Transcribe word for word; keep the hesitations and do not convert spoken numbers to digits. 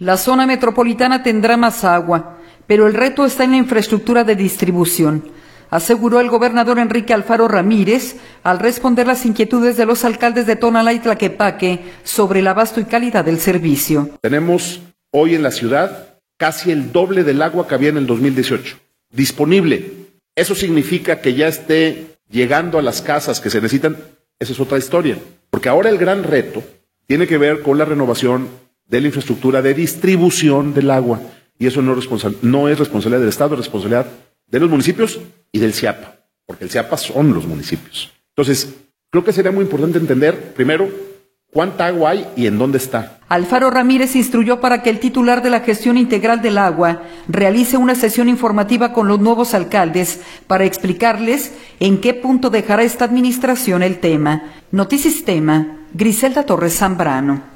La zona metropolitana tendrá más agua, pero el reto está en la infraestructura de distribución, aseguró el gobernador Enrique Alfaro Ramírez al responder las inquietudes de los alcaldes de Tonalá y Tlaquepaque sobre el abasto y calidad del servicio. Tenemos hoy en la ciudad casi el doble del agua que había en el dos mil dieciocho, disponible. Eso significa que ya esté llegando a las casas que se necesitan. Esa es otra historia, porque ahora el gran reto tiene que ver con la renovación de la infraestructura de distribución del agua, y eso no es, responsab- no es responsabilidad del Estado, es responsabilidad de los municipios y del C I A P A, porque el C I A P A son los municipios. Entonces, creo que sería muy importante entender, primero, cuánta agua hay y en dónde está. Alfaro Ramírez instruyó para que el titular de la gestión integral del agua realice una sesión informativa con los nuevos alcaldes para explicarles en qué punto dejará esta administración el tema. Notisistema, Griselda Torres Zambrano.